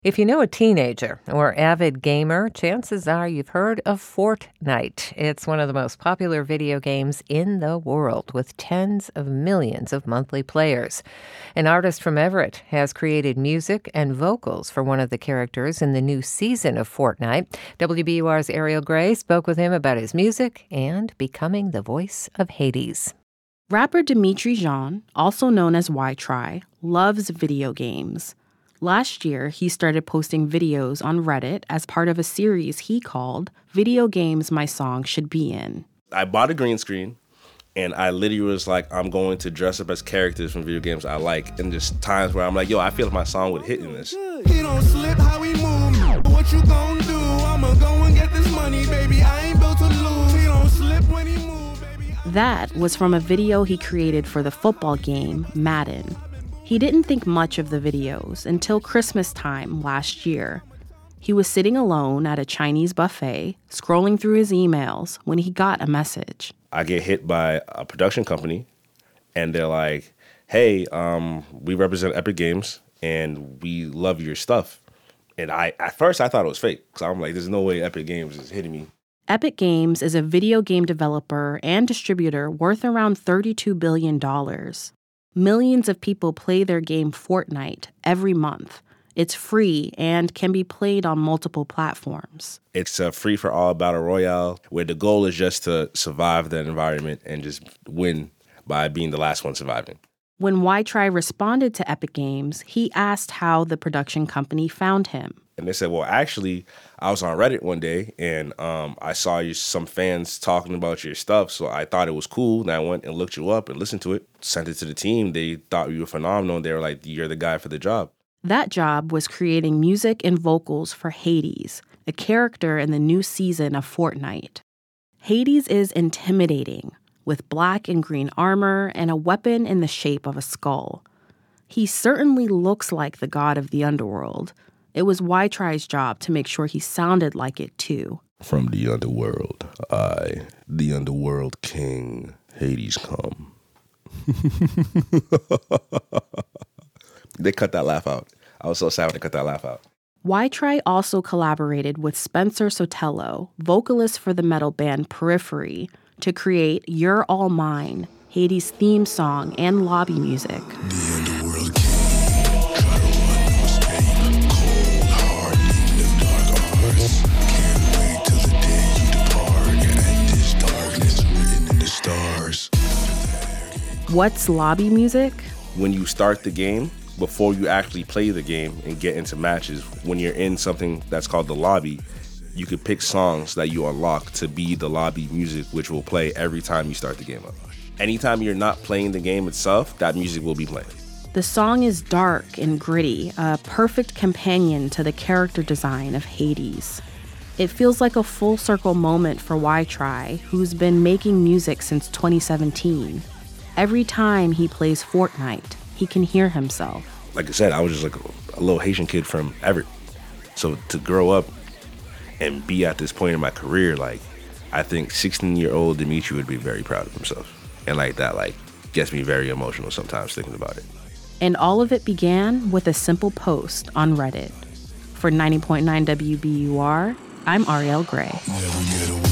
If you know a teenager or avid gamer, chances are you've heard of Fortnite. It's one of the most popular video games in the world, with tens of millions of monthly players. An artist from Everett has created music and vocals for one of the characters in the new season of Fortnite. WBUR's Ariel Gray spoke with him about his music and becoming the voice of Hades. Rapper Dimitri Jean, also known as Y-Try, loves video games. Last year, he started posting videos on Reddit as part of a series he called Video Games My Song Should Be In. I bought a green screen, and I literally was like, I'm going to dress up as characters from video games I like. And there's times where I'm like, yo, I feel like my song would hit in this. He don't slip how we move. What you gonna do? I'ma go and get this money, baby. I ain't built to lose. He don't slip when he move, baby. That was from a video he created for the football game, Madden. He didn't think much of the videos until Christmas time last year. He was sitting alone at a Chinese buffet, scrolling through his emails, when he got a message. I get hit by a production company, and they're like, hey, we represent Epic Games, and we love your stuff. And at first I thought it was fake, because I'm like, there's no way Epic Games is hitting me. Epic Games is a video game developer and distributor worth around $32 billion. Millions of people play their game Fortnite every month. It's free and can be played on multiple platforms. It's a free-for-all battle royale where the goal is just to survive that environment and just win by being the last one surviving. When Y-Try responded to Epic Games, he asked how the production company found him. And they said, well, actually, I was on Reddit one day, and I saw some fans talking about your stuff, so I thought it was cool, and I went and looked you up and listened to it, sent it to the team. They thought you were phenomenal, and they were like, you're the guy for the job. That job was creating music and vocals for Hades, a character in the new season of Fortnite. Hades is intimidating, with black and green armor and a weapon in the shape of a skull. He certainly looks like the god of the underworld. It was Y-Try's job to make sure he sounded like it, too. From the underworld, I, the underworld king, Hades come. They cut that laugh out. I was so sad when they cut that laugh out. Y-Try also collaborated with Spencer Sotelo, vocalist for the metal band Periphery, to create You're All Mine, Hades' theme song and lobby music. The underworld king, try to run, must pay. Cold, hard, live dark arts. Can't wait till the day you depart. And this darkness written in the stars. What's lobby music? When you start the game, before you actually play the game and get into matches, when you're in something that's called the lobby, you could pick songs that you unlock to be the lobby music, which will play every time you start the game up. Anytime you're not playing the game itself, that music will be playing. The song is dark and gritty, a perfect companion to the character design of Hades. It feels like a full circle moment for Y-Try, who's been making music since 2017. Every time he plays Fortnite, he can hear himself. Like I said, I was just like a little Haitian kid from Everett. So to grow up and be at this point in my career, like, I think 16-year-old Dimitri would be very proud of himself. And like that, like, gets me very emotional sometimes thinking about it. And all of it began with a simple post on Reddit. For 90.9 WBUR, I'm Ariel Gray. Never get away.